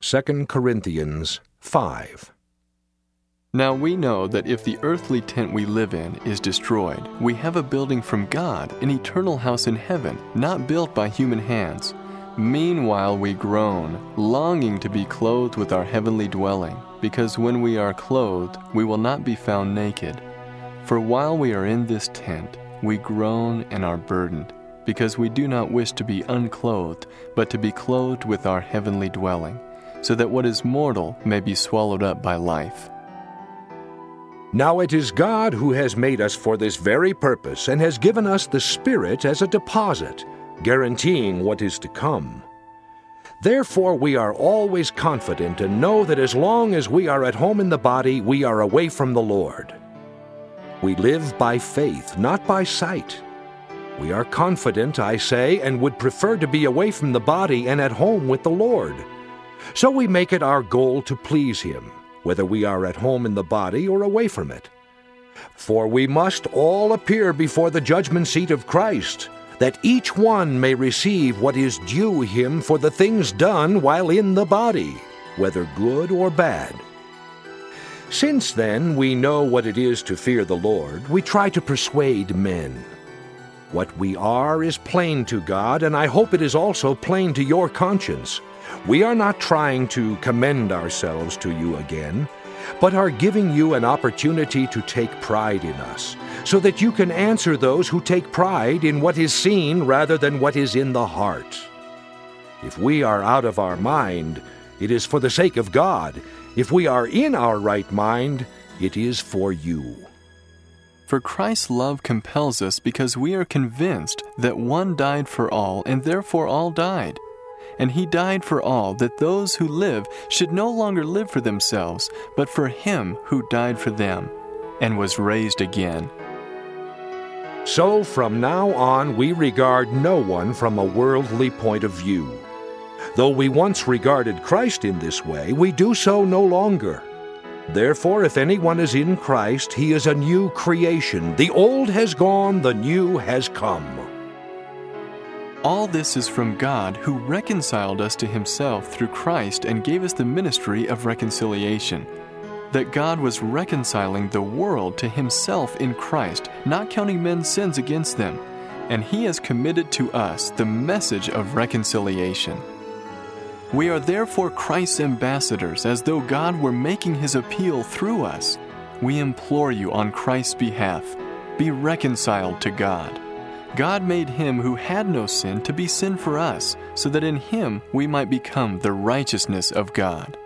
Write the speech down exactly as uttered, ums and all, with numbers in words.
Second Corinthians five. Now we know that if the earthly tent we live in is destroyed, we have a building from God, an eternal house in heaven, not built by human hands. Meanwhile we groan, longing to be clothed with our heavenly dwelling, because when we are clothed, we will not be found naked. For while we are in this tent, we groan and are burdened, because we do not wish to be unclothed, but to be clothed with our heavenly dwelling, so that what is mortal may be swallowed up by life. Now it is God who has made us for this very purpose and has given us the Spirit as a deposit, guaranteeing what is to come. Therefore we are always confident and know that as long as we are at home in the body, we are away from the Lord. We live by faith, not by sight. We are confident, I say, and would prefer to be away from the body and at home with the Lord. So we make it our goal to please Him, whether we are at home in the body or away from it. For we must all appear before the judgment seat of Christ, that each one may receive what is due him for the things done while in the body, whether good or bad. Since then we know what it is to fear the Lord, we try to persuade men. What we are is plain to God, and I hope it is also plain to your conscience. We are not trying to commend ourselves to you again, but are giving you an opportunity to take pride in us, so that you can answer those who take pride in what is seen rather than what is in the heart. If we are out of our mind, it is for the sake of God. If we are in our right mind, it is for you. For Christ's love compels us because we are convinced that one died for all, and therefore all died. And He died for all, that those who live should no longer live for themselves, but for Him who died for them, and was raised again. So from now on we regard no one from a worldly point of view. Though we once regarded Christ in this way, we do so no longer. Therefore, if anyone is in Christ, he is a new creation. The old has gone, the new has come. All this is from God, who reconciled us to Himself through Christ and gave us the ministry of reconciliation. That God was reconciling the world to Himself in Christ, not counting men's sins against them. And He has committed to us the message of reconciliation. We are therefore Christ's ambassadors, as though God were making His appeal through us. We implore you on Christ's behalf, be reconciled to God. God made Him who had no sin to be sin for us, so that in Him we might become the righteousness of God.